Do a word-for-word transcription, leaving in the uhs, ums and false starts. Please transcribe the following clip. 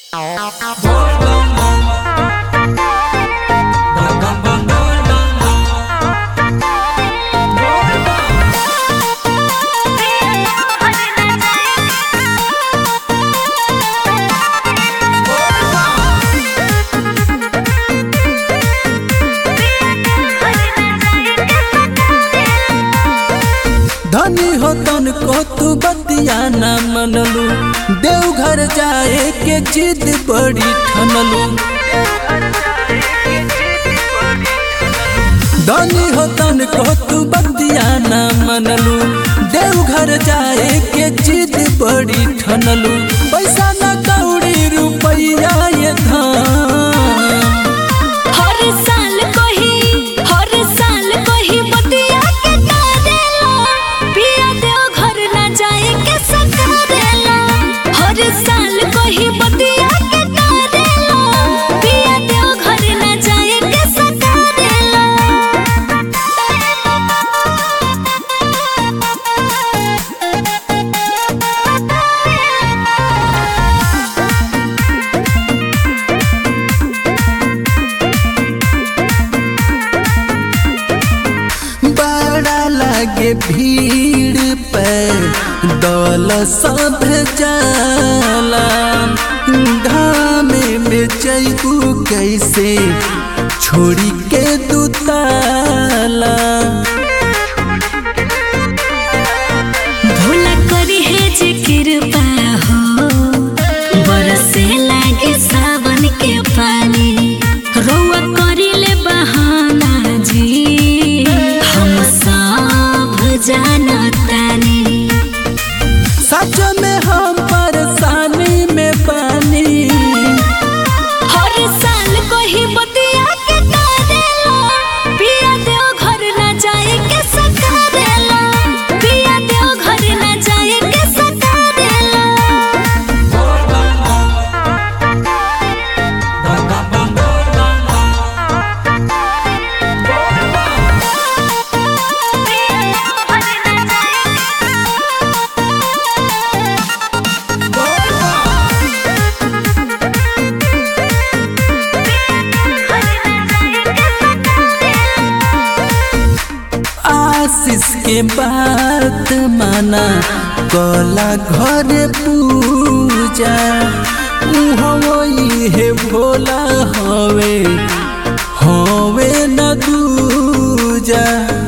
धनी हो तन को तू बतिया न मनलू, देवघर जाए के जिद बड़ी ठनलू। धनी हो तन को तू बतिया न मनलू, देवघर जाए के जिद बड़ी ठनलू। पैसा न कौड़ी रुपया ये धाम, हर साल कोही हर साल कोही बतिया के करेला, पिया देवघर ना जाए के सकरेला। हर साल कोही बतिया के करेला, पिया देवघर ना जाए के सकरेला। बड़ा लागे भीड़ पे दौल सब जाला, घामे में जैबू कैसे छोड़ी के दुताला। भोला करी है जे कृपा हो, बरसे लागे सावन के पानी। रौआ करी ले बहाना जी, हम सब जानतानी। सच में हम परेशानी में पानी, हर साल कोही बतिया के करेला, पिया देवघर ना जाए के सकरेला। पिया देवघर ना जाए के सकरेला। आशीष के बात माना कला घर पूजा। उहवई है भोला हवे हवे न दूजा।